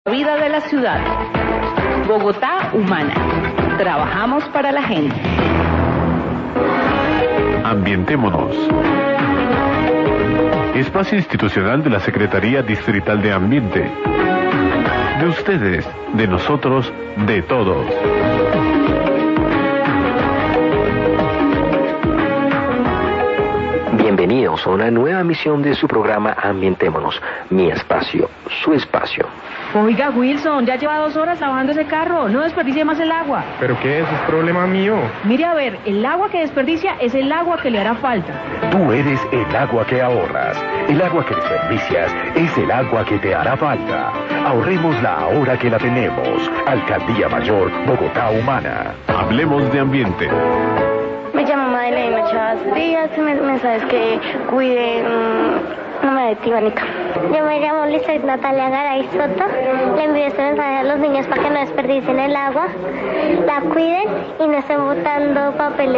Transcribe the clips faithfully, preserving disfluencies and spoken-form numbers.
Vida de la ciudad. Bogotá humana. Trabajamos para la gente. Ambientémonos. Espacio institucional de la Secretaría Distrital de Ambiente. De ustedes, de nosotros, de todos. Bienvenidos a una nueva emisión de su programa Ambientémonos, mi espacio, su espacio. Oiga, Wilson, ya lleva dos horas lavando ese carro, no desperdicie más el agua. ¿Pero qué es? Es problema mío. Mire a ver, el agua que desperdicia es el agua que le hará falta. Tú eres el agua que ahorras. El agua que desperdicias es el agua que te hará falta. Ahorrémosla ahora que la tenemos. Alcaldía Mayor, Bogotá Humana. Hablemos de ambiente. Me llamo Madeleine Chávez Díaz, me, me sabes que cuiden no me de Tibanica. Yo me llamo Lizeth Natalia Garay Soto, le envío este mensaje a los niños para que no desperdicien el agua, la cuiden y no estén botando papeles.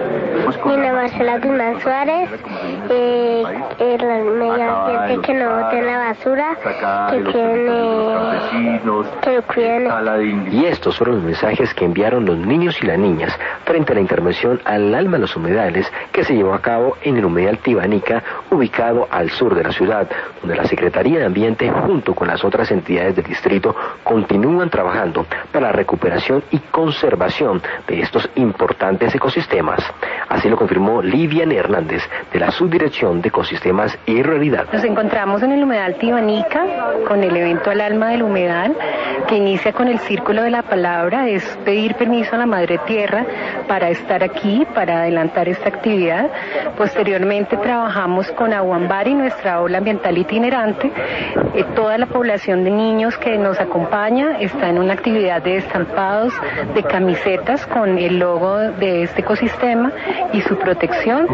Mi nombre es Marcela Guzmán Suárez, eh, el medio ambiente que no boten la basura, que queden, eh, que lo cuiden. Y estos fueron los mensajes que enviaron los niños y las niñas frente a la intervención al alma de los humedales que se llevó a cabo en el humedal Tibanica, ubicado al sur de la ciudad, donde la Secretaría de Ambiente junto con las otras entidades del distrito continúan trabajando para la recuperación y conservación de estos importantes ecosistemas. Así lo confirmó Livian Hernández de la Subdirección de Ecosistemas y Ruralidad. Nos encontramos en el humedal Tibanica con el evento al alma del humedal que inicia con el círculo de la palabra, es pedir permiso a la Madre Tierra para estar aquí, para adelantar esta actividad. Posteriormente trabajamos con Aguambari, nuestra ola ambiental itinerante. Eh, toda la población de niños que nos acompaña está en una actividad de estampados de camisetas con el logo de este ecosistema y su protección.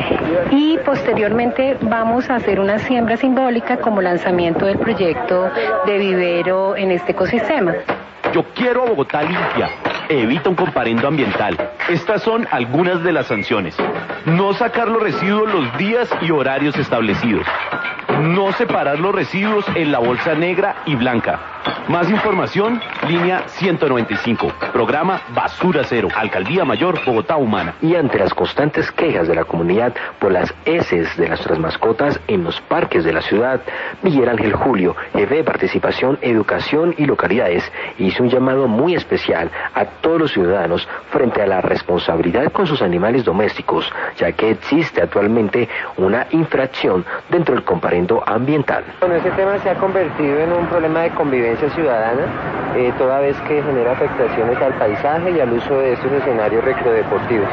Y posteriormente vamos a hacer una siembra simbólica como lanzamiento del proyecto de vivero en este ecosistema. Yo quiero a Bogotá limpia. Evita un comparendo ambiental. Estas son algunas de las sanciones. No sacar los residuos los días y horarios establecidos. No separar los residuos en la bolsa negra y blanca. Más información, línea ciento noventa y cinco. Programa Basura Cero. Alcaldía Mayor, Bogotá Humana. Y ante las constantes quejas de la comunidad por las heces de nuestras mascotas en los parques de la ciudad, Miguel Ángel Julio, jefe de Participación, Educación y Localidades, hizo un llamado muy especial a todos los ciudadanos frente a la responsabilidad con sus animales domésticos, ya que existe actualmente una infracción dentro del comparendo ambiental. Bueno, este tema se ha convertido en un problema de convivencia ciudadana, eh, toda vez que genera afectaciones al paisaje y al uso de estos escenarios recreodeportivos.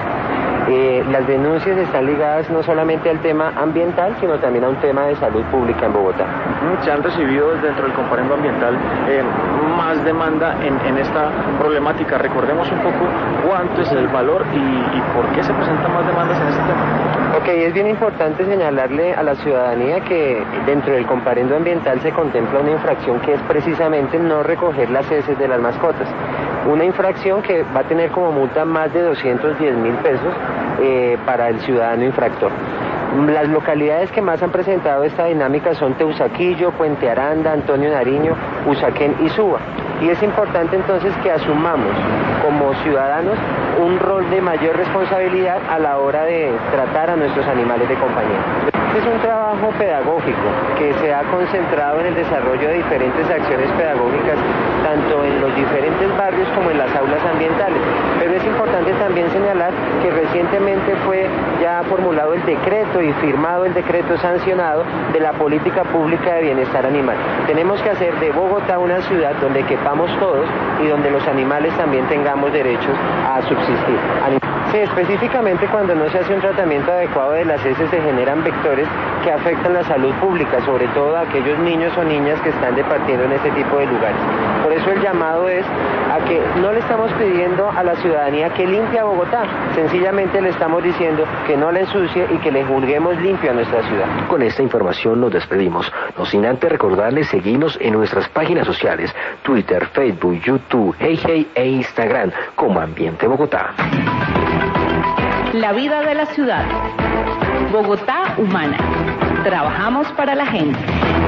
Eh, las denuncias están ligadas no solamente al tema ambiental, sino también a un tema de salud pública en Bogotá. Se han recibido dentro del comparendo ambiental eh, más demanda en, en esta problemática. Recordemos un poco cuánto es el valor y, y por qué se presentan más demandas en este tema. Ok, es bien importante señalarle a la ciudadanía que dentro del comparendo ambiental se contempla una infracción que es precisamente no recoger las heces de las mascotas. Una infracción que va a tener como multa más de doscientos diez mil pesos eh, para el ciudadano infractor. Las localidades que más han presentado esta dinámica son Teusaquillo, Puente Aranda, Antonio Nariño, Usaquén y Suba. Y es importante entonces que asumamos como ciudadanos un rol de mayor responsabilidad a la hora de tratar a nuestros animales de compañía. Este es un trabajo pedagógico que se ha concentrado en el desarrollo de diferentes acciones pedagógicas, tanto en los diferentes barrios como en las aulas ambientales. Pero es importante también señalar que recientemente fue ya formulado el decreto y firmado el decreto sancionado de la política pública de bienestar animal. Tenemos que hacer de Bogotá una ciudad donde quepamos todos y donde los animales también tengamos derechos a subsistir. Sí, específicamente cuando no se hace un tratamiento adecuado de las heces se generan vectores que afectan la salud pública, sobre todo a aquellos niños o niñas que están departiendo en este tipo de lugares. Por eso el llamado es a que no le estamos pidiendo a la ciudadanía que limpie a Bogotá, sencillamente le estamos diciendo que no la ensucie y que le juzguemos limpio a nuestra ciudad. Con esta información nos despedimos, no sin antes recordarles seguirnos en nuestras páginas sociales, Twitter, Facebook, YouTube, Hey Hey e Instagram como Ambiente Bogotá. La vida de la ciudad. Bogotá humana. Trabajamos para la gente.